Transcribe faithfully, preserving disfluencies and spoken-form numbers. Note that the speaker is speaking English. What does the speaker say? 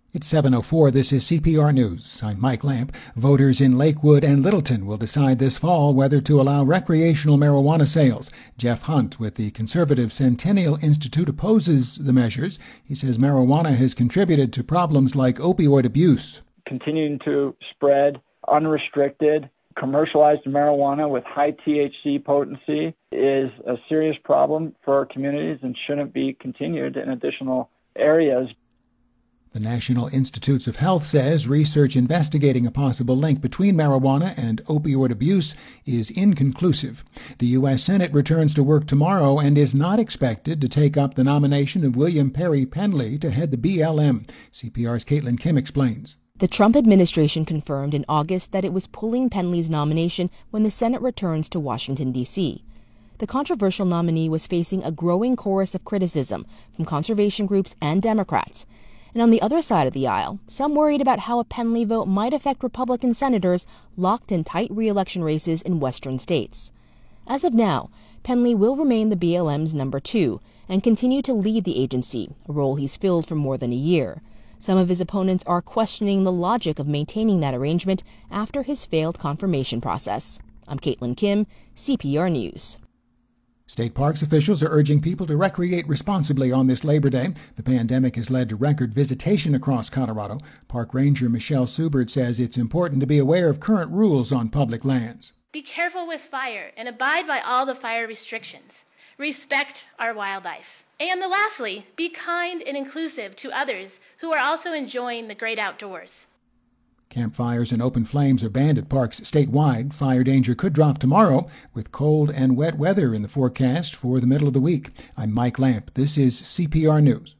It's seven oh four. This is C P R News. I'm Mike Lamp. Voters in Lakewood and Littleton will decide this fall whether to allow recreational marijuana sales. Jeff Hunt with the conservative Centennial Institute opposes the measures. He says marijuana has contributed to problems like opioid abuse. Continuing to spread unrestricted, commercialized marijuana with high T H C potency is a serious problem for our communities and shouldn't be continued in additional areas. The National Institutes of Health says research investigating a possible link between marijuana and opioid abuse is inconclusive. The U S Senate returns to work tomorrow and is not expected to take up the nomination of William Perry Penley to head the B L M. C P R's Caitlin Kim explains. The Trump administration confirmed in August that it was pulling Penley's nomination when the Senate returns to Washington, D C The controversial nominee was facing a growing chorus of criticism from conservation groups and Democrats. And on the other side of the aisle, some worried about how a Penley vote might affect Republican senators locked in tight re-election races in western states. As of now, Penley will remain the B L M's number two and continue to lead the agency, a role he's filled for more than a year. Some of his opponents are questioning the logic of maintaining that arrangement after his failed confirmation process. I'm Caitlin Kim, C P R News. State parks officials are urging people to recreate responsibly on this Labor Day. The pandemic has led to record visitation across Colorado. Park Ranger Michelle Subert says it's important to be aware of current rules on public lands. Be careful with fire and abide by all the fire restrictions. Respect our wildlife. And lastly, be kind and inclusive to others who are also enjoying the great outdoors. Campfires and open flames are banned at parks statewide. Fire danger could drop tomorrow with cold and wet weather in the forecast for the middle of the week. I'm Mike Lamp. This is C P R News.